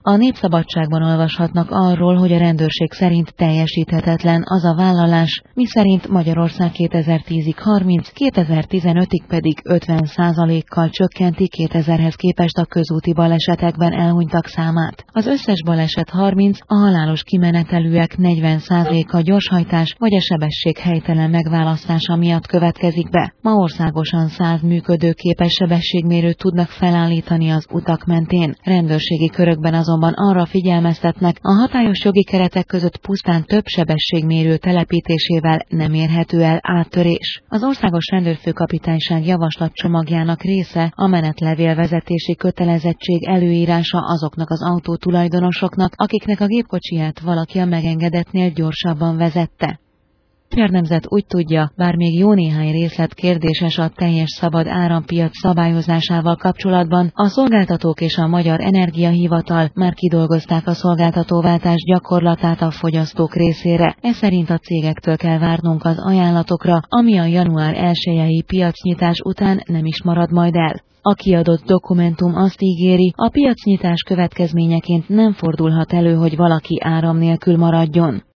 A Népszabadságban olvashatnak arról, hogy a rendőrség szerint teljesíthetetlen az a vállalás, miszerint Magyarország 2010-ig 30, 2015-ig pedig 50%-kal csökkenti 2000-hez képest a közúti balesetekben elhunytak számát. Az összes baleset 30, a halálos kimenetelűek 40%-a gyorshajtás vagy a sebesség helytelen megválasztása miatt következik be. Ma országosan 100 működőképes sebességmérőt tudnak felállítani az utak mentén. Rendőrségi körökben azonban arra figyelmeztetnek, a hatályos jogi keretek között pusztán több sebességmérő telepítésével nem érhető el áttörés. Az Országos Rendőrfőkapitányság javaslatcsomagjának része a menetlevélvezetési kötelezettség előírása azoknak az autótulajdonosoknak, akiknek a gépkocsiját valaki a megengedetnél gyorsabban vezette. A Magyar Nemzet úgy tudja, bár még jó néhány részlet kérdéses a teljes szabad árampiac szabályozásával kapcsolatban, a szolgáltatók és a Magyar Energiahivatal már kidolgozták a szolgáltatóváltás gyakorlatát a fogyasztók részére. Ez szerint a cégektől kell várnunk az ajánlatokra, ami a január 1-i piacnyitás után nem is marad majd el. A kiadott dokumentum azt ígéri, a piacnyitás következményeként nem fordulhat elő, hogy valaki áram nélkül maradjon.